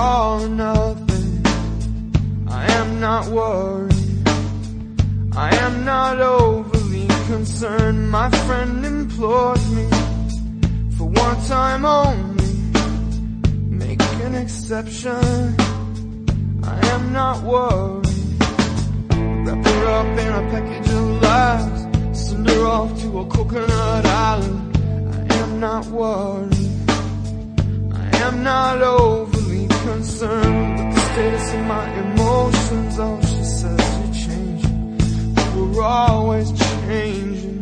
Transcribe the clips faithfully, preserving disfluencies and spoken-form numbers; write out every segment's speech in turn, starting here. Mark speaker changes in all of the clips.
Speaker 1: all or nothing. I am not worried, I am not overly concerned. My friend implored me, for one time only, make an exception. I am not worried. Wrap her up in a package of lies, send her off to a coconut island. I am not worried, I am not overly concerned with the status of my emotions. Oh, she says you're changing, but we're always changing.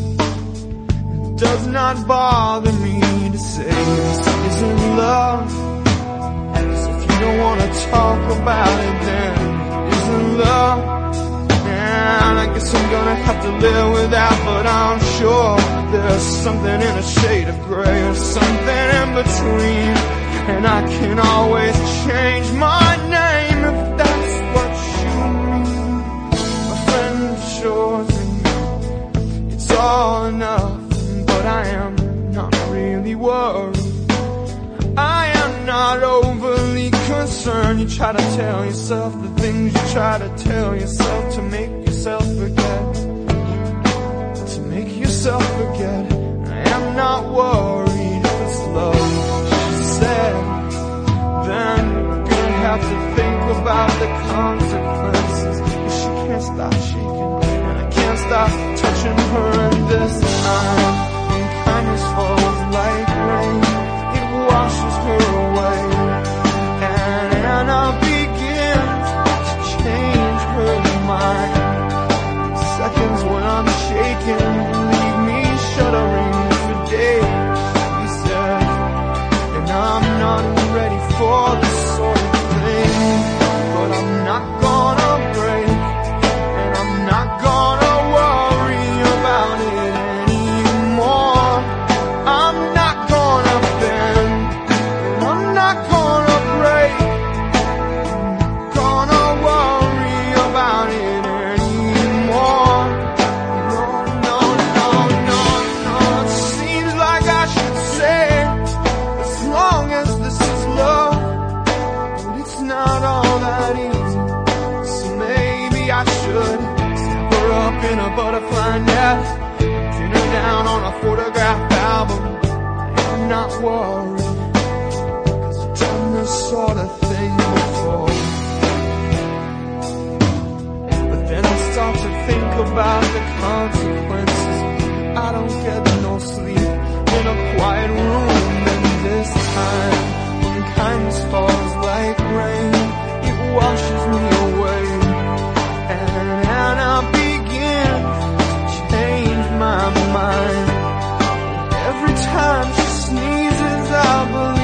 Speaker 1: It does not bother me to say this isn't love, 'cause if you don't wanna talk about it, then it isn't love. And I guess I'm gonna have to live with that, but I'm sure there's something in a shade of gray, or something in between. And I can always change my name if that's what you mean. My friend assures me it's all or nothing, but I am not really worried. I am not overly concerned. You try to tell yourself the things you try to tell yourself to make yourself forget, to make yourself forget. I am not worried if it's love, she said. Then you're gonna have to think about the consequences. But she can't stop shaking, and I can't stop touching her. And this time, when kindness falls like rain, it washes her away. And, and I'll begin to change her mind. Seconds when I'm shaking, leave me shuddering for days, she said. And I'm not ready for this sort of thing, but I'm not gonna break, and I'm not gonna worry about it anymore. I'm not gonna bend, and I'm not gonna break, I'm not gonna worry about it anymore. No, no, no, no, no. It seems like I should say, as long as this is love, but it's not all that easy. So maybe I should snap her up in a butterfly net, pin her down on a photograph album. I'm not worried, 'cause I've done this sort of thing before. But then I start to think about the consequences. I don't get no sleep in a quiet room, and this time, when kindness falls like rain, it washes me away. And, and I begin to change my mind. Every time she sneezes, I believe